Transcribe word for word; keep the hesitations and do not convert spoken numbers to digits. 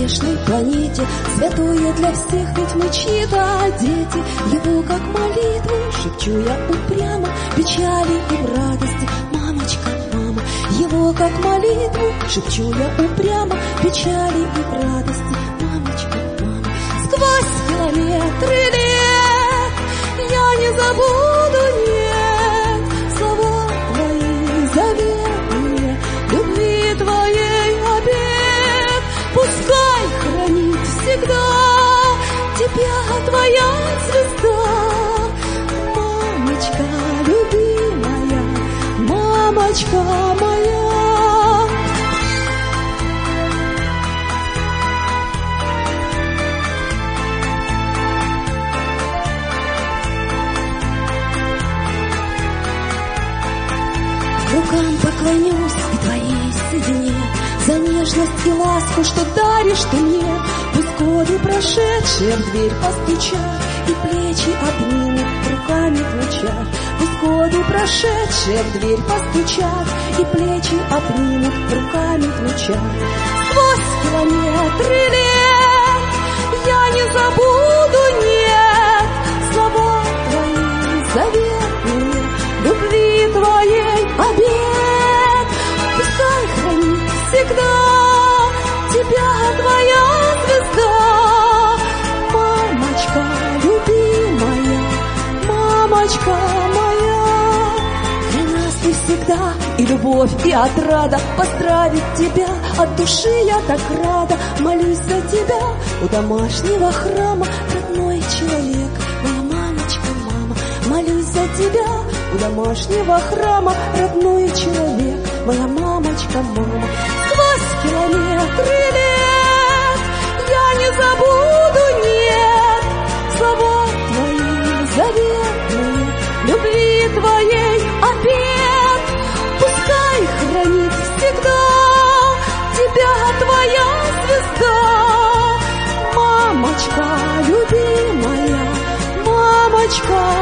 грешной планете, святое для всех, ведь мы чьи-то дети. Его как молитву шепчу я упрямо, печали и в радости. Мамочка, мама, его как молитву шепчу я упрямо, печали и в радости. Мамочка, мама, сквозь километры лет я не забуду, нет, слова твои заветные, любви твоей обет. Пускай хранит всегда тебя твоя звезда. Мамочка любимая, мамочка моя. Рукам поклонюсь и твоей седине, за нежность и ласку, что даришь ты мне. Пусть годы прошедшие в дверь постучат, и плечи обнимут руками в лучах. Пусть годы прошедшие в дверь постучат, и плечи обнимут руками в лучах. Сквозь километры лет я не забуду, нет, слова твои заветные, любви твоей обет. Пускай хранит всегда тебя твоя звезда. Мамочка любимая, мамочка моя. Для нас ты всегда и любовь, и отрада. Поздравить тебя от души я так рада. Молюсь за тебя у домашнего храма, родной человек, моя мамочка, мама. Молюсь за тебя у домашнего храма, родной человек, моя мамочка, мама. Сквозь километры лет я не забуду, нет, слова твои заветные, любви твоей обет. Пускай хранит всегда тебя твоя звезда. Мамочка любимая, мамочка